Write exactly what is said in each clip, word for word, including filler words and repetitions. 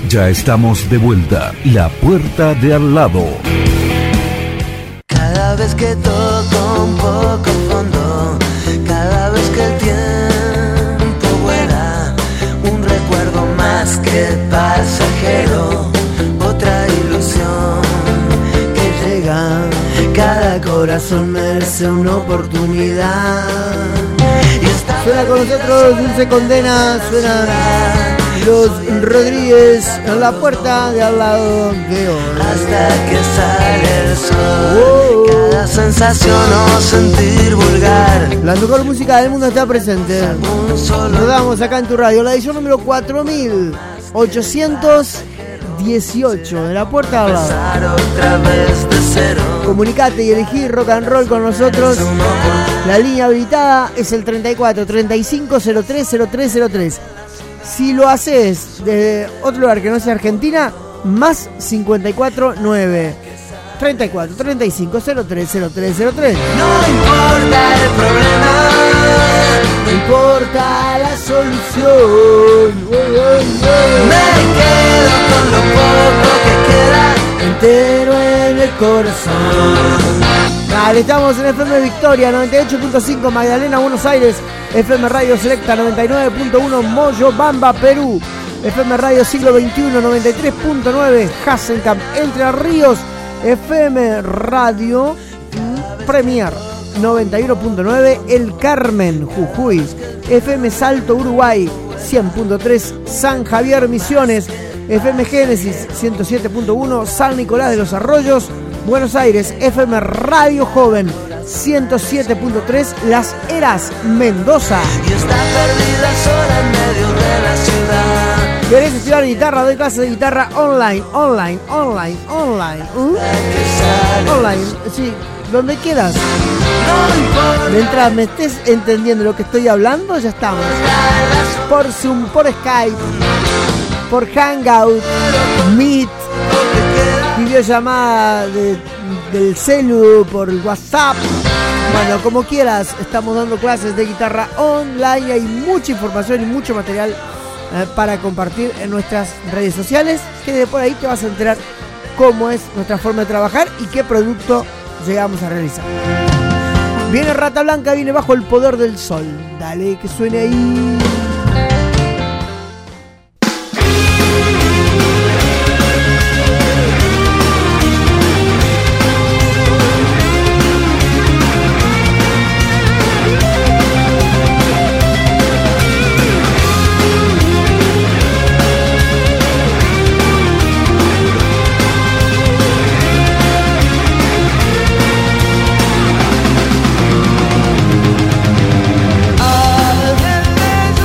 Ya estamos de vuelta. La puerta de al lado. Cada vez que toco un poco fondo, cada vez que el tiempo vuela, un recuerdo más que pasajero, otra ilusión que llega. Cada corazón merece una oportunidad. Suena con nosotros Dulce Condena, suena Los Rodríguez en la puerta de al lado de hoy. Hasta que sale el sol, oh. Cada sensación o sentir vulgar. La mejor música del mundo está presente. Rodamos acá en tu radio, la edición número cuatro mil ochocientos dieciocho de la puerta de al lado. Otra vez de cero. Comunicate y elegí rock and roll con nosotros. La línea habilitada es el treinta y cuatro treinta y cinco cero tres cero tres cero tres. Si lo haces desde otro lugar que no sea Argentina, más cincuenta y cuatro nueve treinta y cuatro treinta y cinco cero tres cero tres cero tres. No importa el problema, no importa la solución. Oh, oh, oh. Me quedo con lo poco que queda entero en el corazón. Dale, estamos en F M Victoria noventa y ocho punto cinco Magdalena, Buenos Aires. F M Radio Selecta noventa y nueve punto uno Moyobamba, Perú. F M Radio Siglo veintiuno noventa y tres punto nueve Hasenkamp, Entre Ríos. F M Radio Premier noventa y uno punto nueve El Carmen, Jujuy. F M Salto, Uruguay cien punto tres San Javier, Misiones. F M Génesis ciento siete punto uno San Nicolás de los Arroyos, Buenos Aires. F M Radio Joven ciento siete punto tres Las Heras, Mendoza. Y está perdida sola en medio de la ciudad. ¿Querés estudiar guitarra? Doy clases de guitarra online, online, online, online. ¿Mm? Online, sí, donde quieras. Mientras me estés entendiendo lo que estoy hablando, ya estamos. Por Zoom, por Skype, por Hangout, Meet, videollamada de, del celu, por WhatsApp. Bueno, como quieras, estamos dando clases de guitarra online. Hay mucha información y mucho material eh, para compartir en nuestras redes sociales, que de por ahí te vas a enterar cómo es nuestra forma de trabajar y qué producto llegamos a realizar. Viene Rata Blanca, viene Bajo el Poder del Sol. Dale, que suene ahí. All of the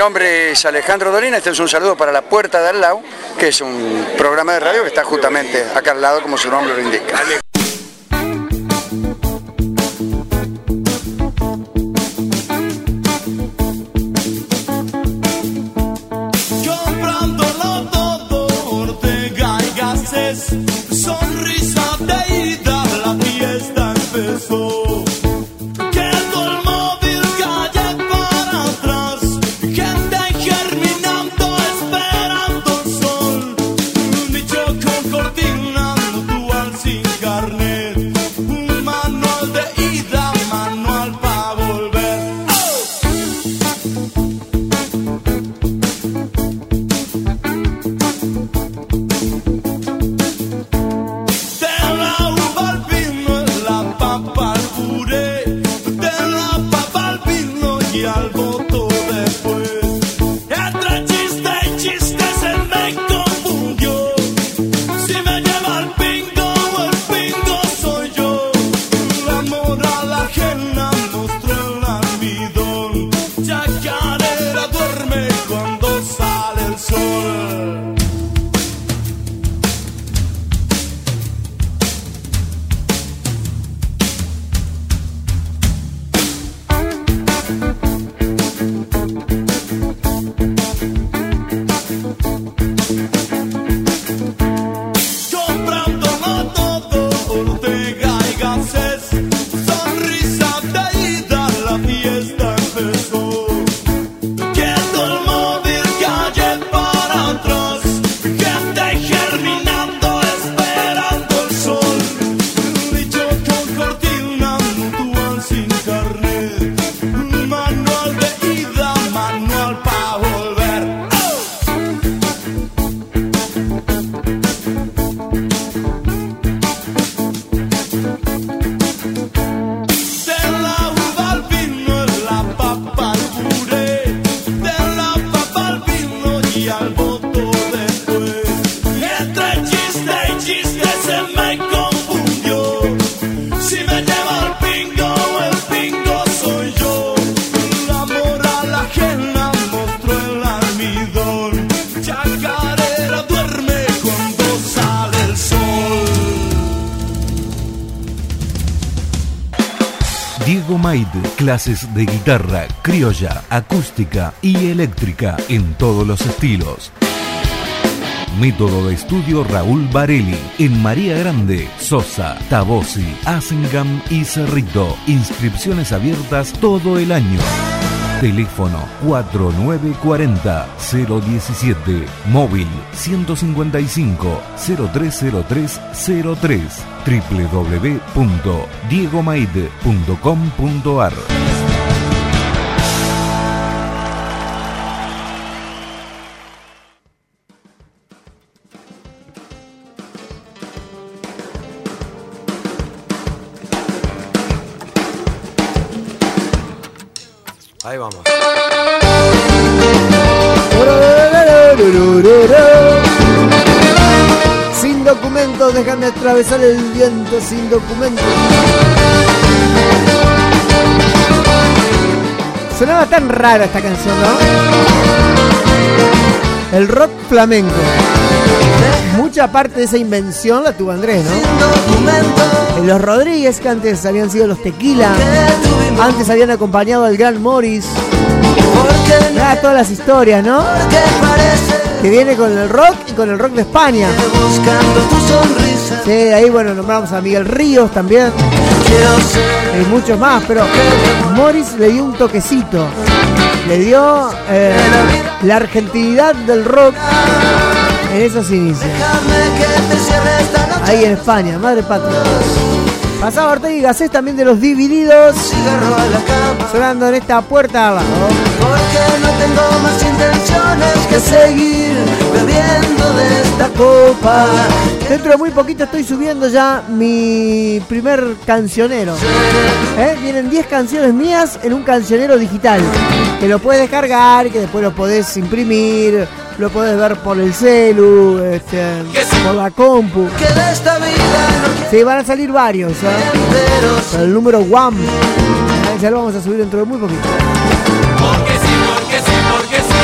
nombre es Alejandro Dolina, este es un saludo para La Puerta de Al Lado, que es un programa de radio que está justamente acá al lado, como su nombre lo indica. Sonrisa de ida, la fiesta empezó. Quedó el móvil, calle para atrás. Gente germinando, esperando el sol. Un dicho con cortina, dual sin carnet. Un manual de ida, manual para volver. Al voto después, entre chiste y chiste se me confundió. Si me lleva el pingo o el pingo soy yo. La moral ajena mostró el almidón. Chacarera duerme cuando sale el sol. Diego Maid, clases de guitarra, criolla, acústica y eléctrica en todos los estilos. Método de estudio Raúl Barelli en María Grande, Sosa, Tabosi, Asingam y Cerrito. Inscripciones abiertas todo el año. Teléfono cuatro nueve cuatro cero cero diecisiete, móvil ciento cincuenta y cinco, cero tres cero tres cero tres, doble u doble u doble u punto diego maid punto com punto a r. Ahí vamos. Sin documentos, dejan de atravesar el viento sin documentos. Sonaba tan rara esta canción, ¿no? El rock flamenco. Mucha parte de esa invención la tuvo Andrés, ¿no? Los Rodríguez, que antes habían sido los Tequila, antes habían acompañado al gran Morris. Ah, todas las historias, ¿no? Que viene con el rock y con el rock de España. Sí, ahí bueno, nombramos a Miguel Ríos también. Y muchos más, pero Morris le dio un toquecito. Le dio eh, la argentinidad del rock en esos inicios. Ahí en España, madre patria. Pasaba Ortega y Gasset también de Los Divididos, sonando en esta puerta abajo. Porque no tengo más intenciones que seguir bebiendo de esta copa. Dentro de muy poquito estoy subiendo ya mi primer cancionero. ¿Eh? Vienen diez canciones mías en un cancionero digital, que lo puedes descargar, que después lo podés imprimir, lo podés ver por el celu, este, por la compu. Sí, van a salir varios, ¿eh? Pero el número one, ¿eh? Ya lo vamos a subir dentro de muy poquito. Porque sí, porque sí, porque sí.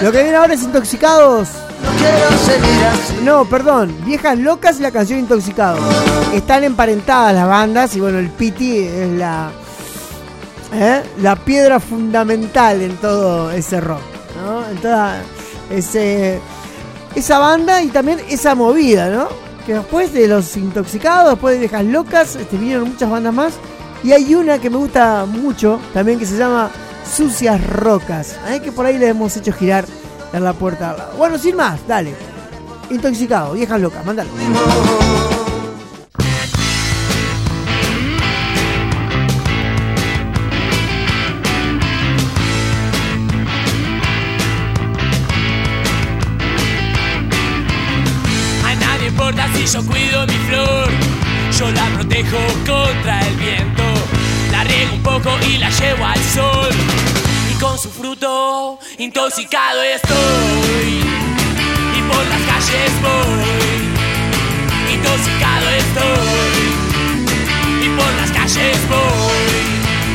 Lo que viene ahora es Intoxicados. No quiero seguir así. No, perdón, Viejas Locas y la canción Intoxicados. Están emparentadas las bandas y bueno, el Piti es la, ¿eh? la piedra fundamental en todo ese rock, ¿no? En toda ese, esa banda y también esa movida, ¿no? Que después de los Intoxicados, después de Viejas Locas, este, vinieron muchas bandas más. Y hay una que me gusta mucho también que se llama Sucias Rocas, ¿eh? Que por ahí le hemos hecho girar en la puerta al lado. Bueno, sin más, dale. Intoxicado, Viejas Locas, mándalo. A nadie importa si yo cuido mi flor, yo la protejo contra el viento, la riego un poco y la llevo al sol, y con su fruto intoxicado estoy, y por las calles voy, intoxicado estoy, y por las calles voy.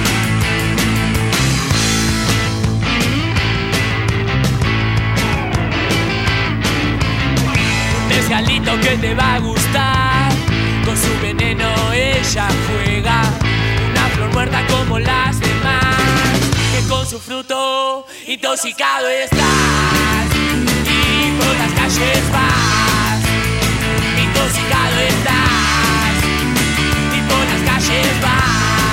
Un mezcalito que te va a gustar, con su veneno ella juega, una flor muerta como las demás, que con su fruto intoxicado estás, y por las calles vas, intoxicado estás, y por las calles vas.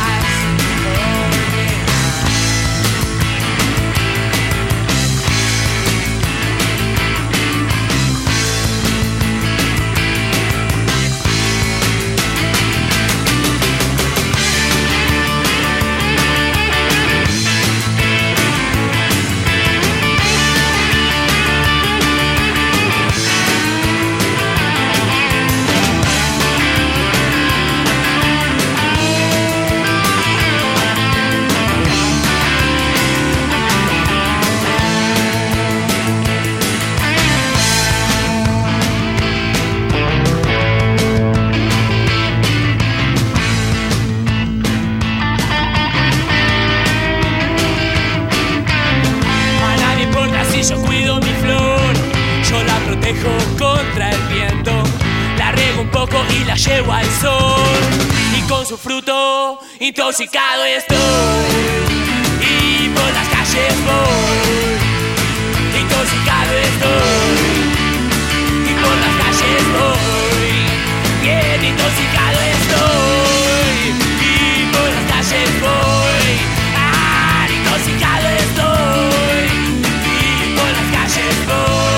Contra el viento, la riego un poco y la llevo al sol, y con su fruto intoxicado estoy, y por las calles voy, intoxicado estoy, y por las calles voy, bien intoxicado estoy, y por las calles voy, ah, intoxicado estoy, y por las calles voy.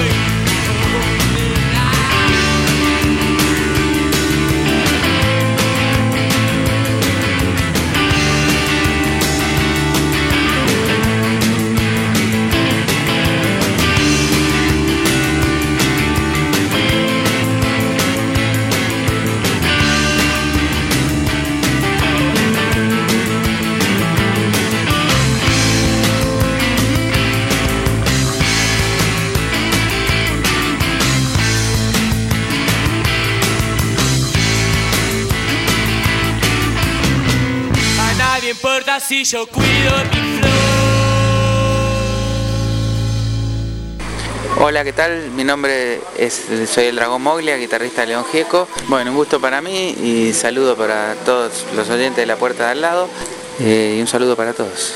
No importa si yo cuido mi flor. Hola, ¿qué tal? Mi nombre es, soy el Dragón Moglia, guitarrista de León Gieco. Bueno, un gusto para mí y saludo para todos los oyentes de la puerta de al lado, eh, y un saludo para todos.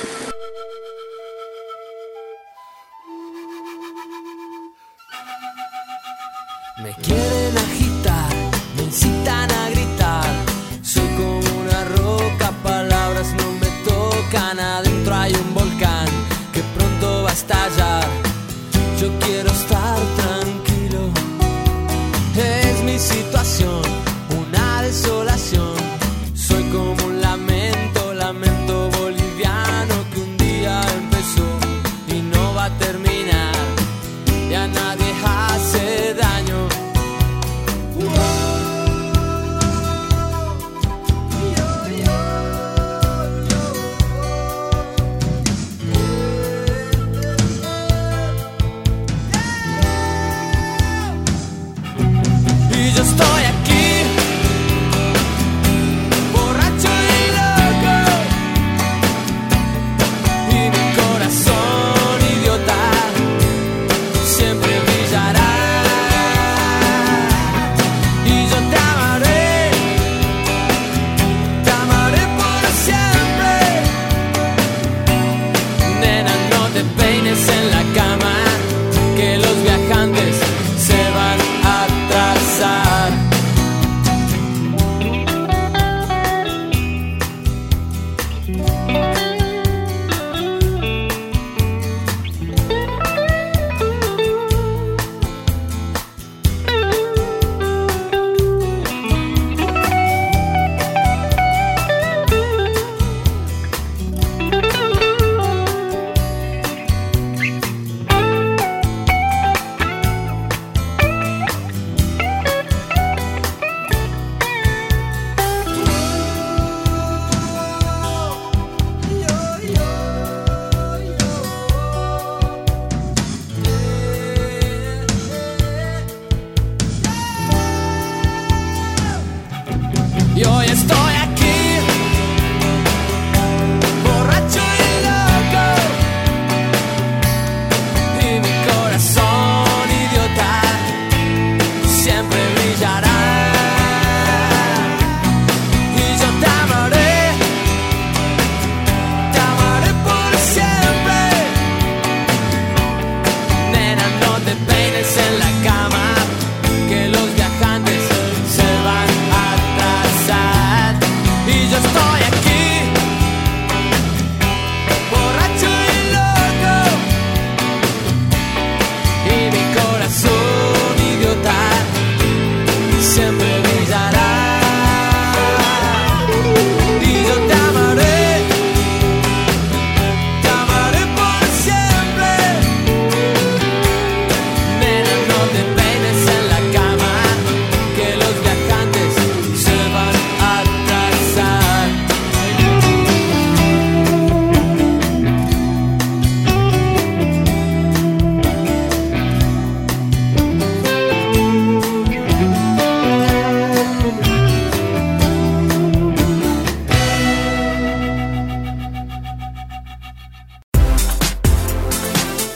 Me quieren agitar, me incitan a gritar. Soy como una roca, palabras no me tocan. Adentro hay un volcán que pronto va a estallar. Yo quiero estar tranquilo. Es mi situación, una desolación. Soy como un lamento, lamento boliviano que un día empezó y no va a terminar. Y a nadie hace daño.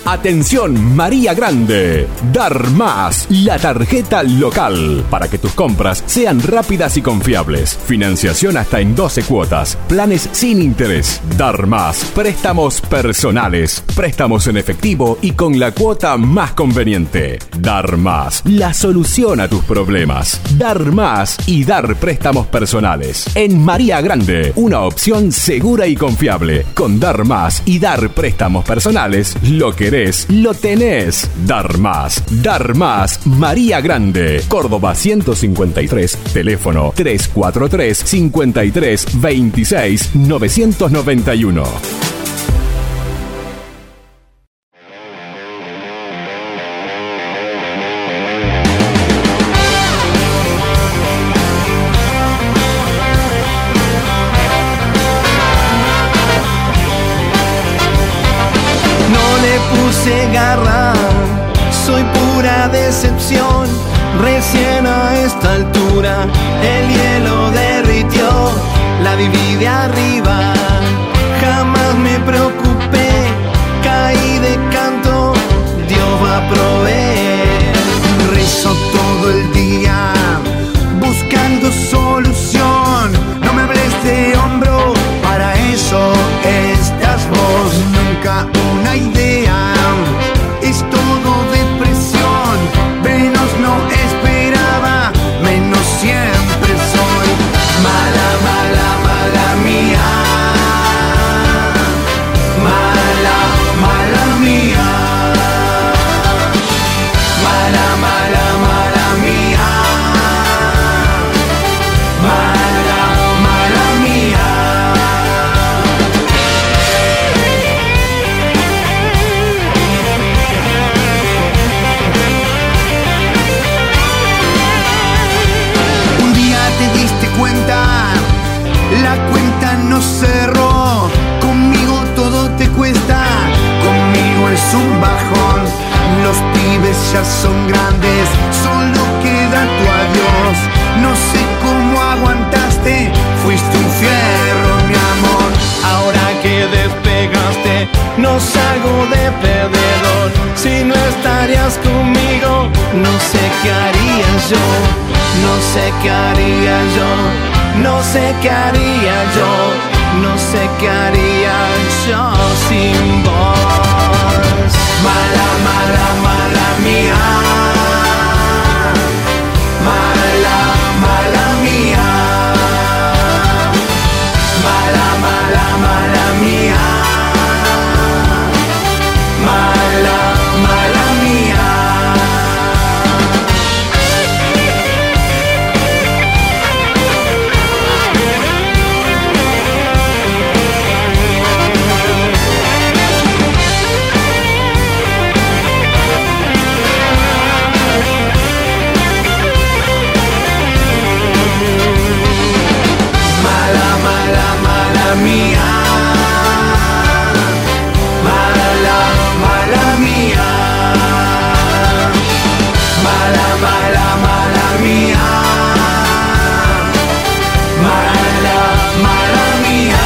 Atención María Grande, Dar Más, la tarjeta local, para que tus compras sean rápidas y confiables. Financiación hasta en doce cuotas, planes sin interés. Dar Más, préstamos personales, préstamos en efectivo y con la cuota más conveniente. Dar Más, la solución a tus problemas. Dar Más y dar préstamos personales. En María Grande, una opción segura y confiable. Con Dar Más y dar préstamos personales, lo querés, lo tenés. Dar Más, Dar Más, María Grande, Córdoba ciento cincuenta y tres, teléfono tres cuatro tres, cinco tres, dos seis, nueve nueve uno. Garra, soy pura decepción. Recién a esta altura el hielo derritió, la viví de arriba, jamás me preocupé, caí de canto, Dios va a proveer. Rezo todo el día buscando solución, no me hables de hombro, para eso estás vos. Nunca una idea, es todo depresión, menos no esperaba, menos siempre soy. Mala, mala, mala mía, mala, mala mía, mala, mala, mala mía, mala, mala mía. La cuenta no cerró, conmigo todo te cuesta, conmigo es un bajón. Los pibes ya son grandes, solo queda tu adiós. No sé cómo aguantaste, fuiste un fierro, mi amor. Ahora que despegaste, no salgo de perdedor. Si no estarías conmigo, no sé qué haría yo, no sé qué haría yo. No sé qué haría yo, no sé qué haría yo sin vos. Mala, mala, mala mía, mala, mala mía, mala, mala, mala mía, mala, mala mía. Mía, mala, mala mía, mala, mala, mala mía, mala, mala mía,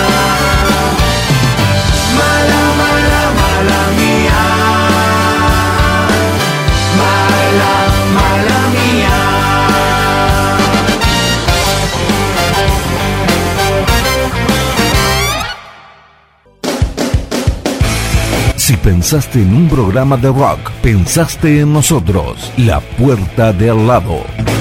mala, mala, mala mía, mala, mala mía. Si pensaste en un programa de rock, pensaste en nosotros. La Puerta de Al Lado.